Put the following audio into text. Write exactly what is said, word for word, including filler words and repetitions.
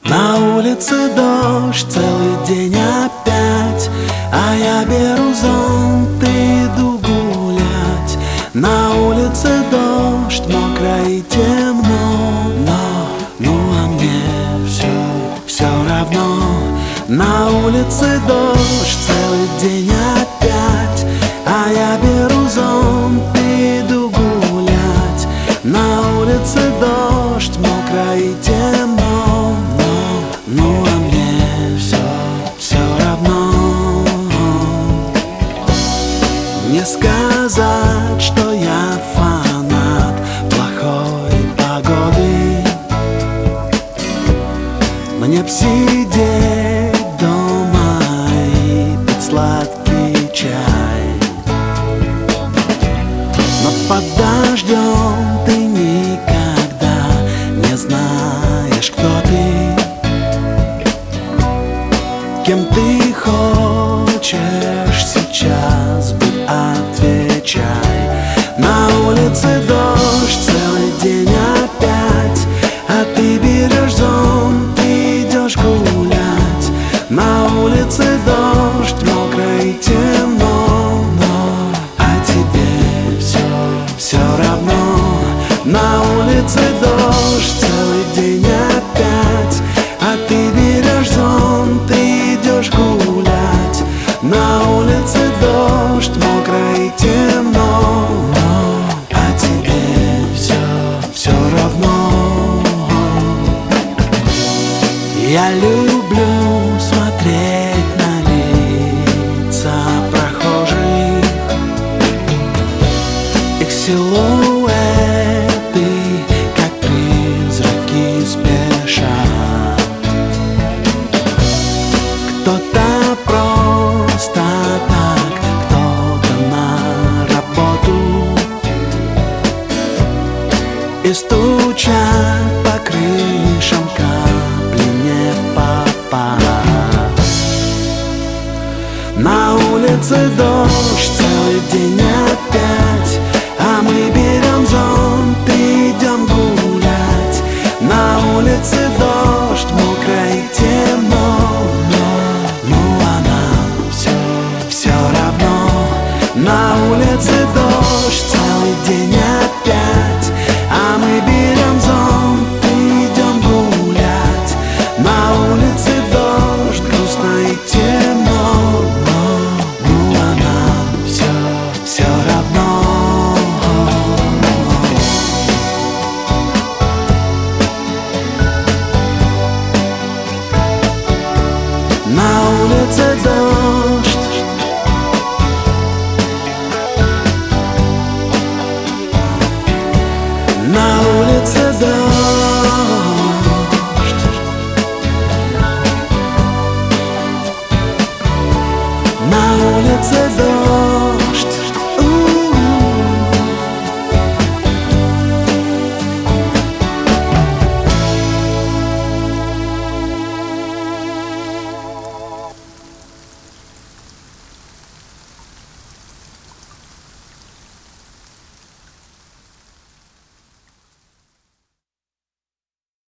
На улице дождь, целый день опять, а я беру зонт и иду гулять. На улице дождь, мокро и темно, но, ну а мне все, все равно. На улице дождь, целый день опять, а я беру зонт и иду гулять. На улице дождь, мокро и темно, но, ну а мне все, все равно. Не сказать, что я фанат плохой погоды. Мне б сидеть дома и пить сладкий чай, но под дождем ты никогда не знаешь, кто ты, кем ты хочешь сейчас быть, отвечай. На улице дождь, целый день опять, а ты берешь зонт и идешь гулять. На улице дождь, мокро и темно, но а тебе все, все равно. На улице дождь, целый день опять, а ты берешь зонт и идешь гулять. На улице дождь, мокро и темно, но а тебе все, все равно. Я люблю смотреть на лица прохожих, их силуэты, как призраки, спешат. Кто-то просто так, кто-то на работу, и стучат по крышам капли не попасть. На улице дождь, целый день опять, а мы берем зонт и идем гулять. На улице дождь,